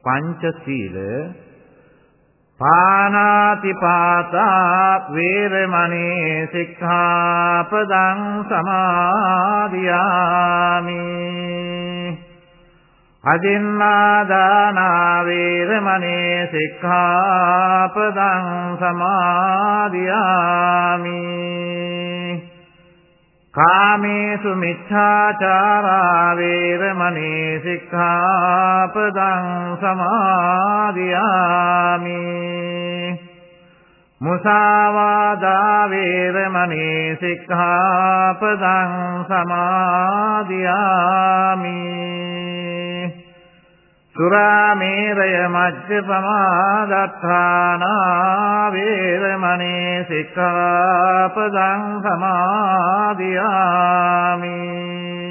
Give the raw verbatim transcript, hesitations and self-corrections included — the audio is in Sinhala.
පංචශීල පාණාතිපාතා වේරමණී සික්ඛාපදං සමාදියාමි අදින්නාදානා වේරමණී සික්ඛාපදං සමාදියාමි කාමේසු මිච්ඡාචාරා වේරමණී සික්ඛාපදං සමාදියාමි මුසාවාදා වේරමණී සික්ඛාපදං සමාදියාමි සුරාමේරය මජ්ජපමාදත්තානා වේරමණී සික්ඛාපදං සමාදියාමි